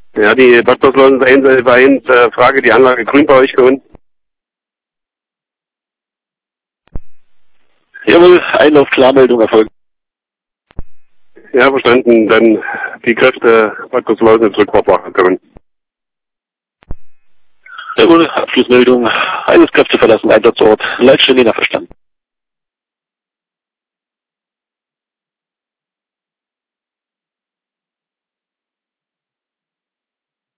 Ja, die Bad Großlausen Vereins Frage, die Anlage grün bei euch gewinnen. Jawohl, Einlauf, Klarmeldung erfolgt. Ja, verstanden. Dann die Kräfte Bad Großlausen ins Rückfahrtwache können. Jawohl, Abschlussmeldung. Einsatzkräfte verlassen Einsatzort. Leitstelle nach verstanden.